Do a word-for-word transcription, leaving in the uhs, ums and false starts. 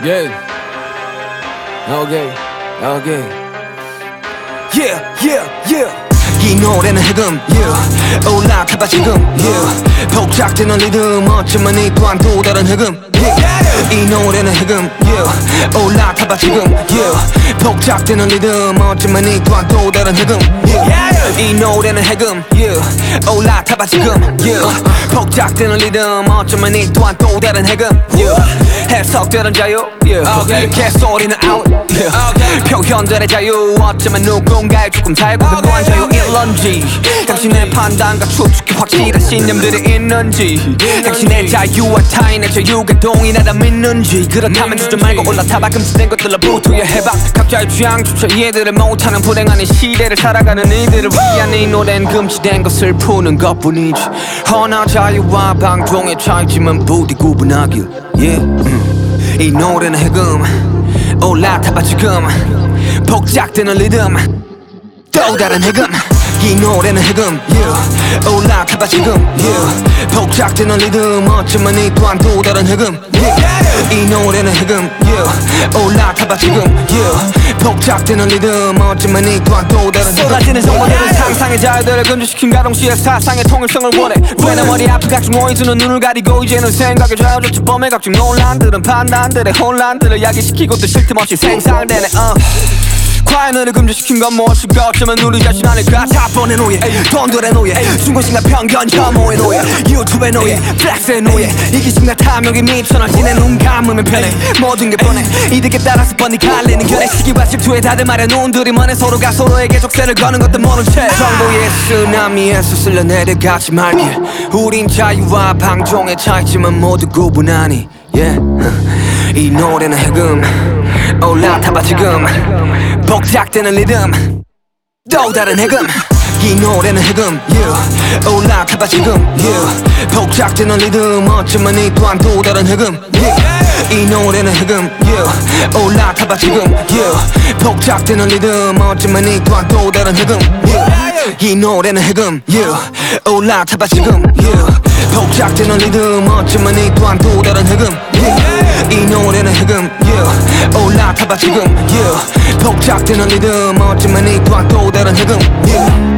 Yeah. Okay. Okay. Yeah, yeah, yeah. 이 노래는 해금, yeah. 올라타봐 지금, yeah. 복작되는 리듬, 어쩌면 이 또한 또 다른 해금, yeah. 이 노래는 해금, yeah. 올라타봐 지금, yeah. 복작되는 리듬, 어쩌면 이 또한 또 다른 해금, yeah. 이 노래는 해금, yeah. 올라타봐 지금, yeah. 복작되는 리듬, 어쩌면 이 또한 또 다른 해금, yeah. 해석되는 자유, yeah. Okay. 개소리는 out, yeah. Okay. 표현들의 자유, 어쩌면 누군가의 조금 살고 그동안 자유일런지 당신의 판단과 추측이 확실한 신념들이 있는지 당신의 자유와 타인의 자유가 동일하다 믿는지 그렇다면 주저 말고 올라타봐 금지된 것들로부터 해박 각자의 취향조차 이해들을 못하는 불행한 이 시대를 살아가는 이들을 위한 이 노래는 금지된 것을 푸는 것뿐이지 허나 자유와 방종의 차이지만 부디 구분하길 yeah. 음. 이 노래는 해금 올라타봐 지금 복작되는 리듬 또 다른 해금 이 노래는 해금 yeah. 올라타봐 지금 yeah. 복작되는 리듬 어쩌면 이 또한 또 다른 해금 yeah. 이 노래는 해금 yeah. 올라타봐 지금 yeah. 복작되는 리듬 어쩌면 이 또한 또 다른 해금 쏟아지는 정보들은 상상의 자유들을 금지시킨 가동시의 사상의 통일성을 원해 왜 내 머리 앞에 각종 오이즈는 눈을 가리고 이제는 생각에 좌우조차 범해 각종 논란들은 판단들의 혼란들을 야기시키고 또 쉴 틈 없이 생산되네 uh. 과연을 금지시킨 건 무엇일까 어쩌면 우리 자신 아닐까 자본의 노예 돈들의 노예 중고심과 편견 혐오의 노예 유튜브의 노예 플렉스의 노예 이기심과 탐욕이 미쳐나지네 눈 감으면 편해 모든 게 뻔해 이들께 따라서 뻔히 갈리는 결의 시기와 질투에 다들 말해 눈들이 먼해 서로가 서로에게 족쇄를 거는 것도 모른 채 정보의 쓰나미에서 쓸려내려가지 말게 우린 자유와 방종의 차이지만 모두 구분하니 yeah. 이 노래는 해금 올라타봐 지금 복작되는 리듬 또 다른 해금 이 노래는 해금 yeah. 올라타봐 지금 yeah. 복작되는 리듬 어쩌면 이 또한 또 다른 해금 yeah. 이 노래는 해금 yeah. 올라타봐 지금 yeah. 복작되는 리듬 어쩌면 이 또한 또 다른 해금 yeah. 이 노래는 해금 yeah. 올라타봐 지금 yeah. 복작되는 리듬 어쩌면 이 또한 또 다른 해금 yeah. 이 노래는 해금 yeah. 올라타봐 지금 yeah. 복작되는 리듬 어쩌면 이 또한 또 다른 해금 yeah.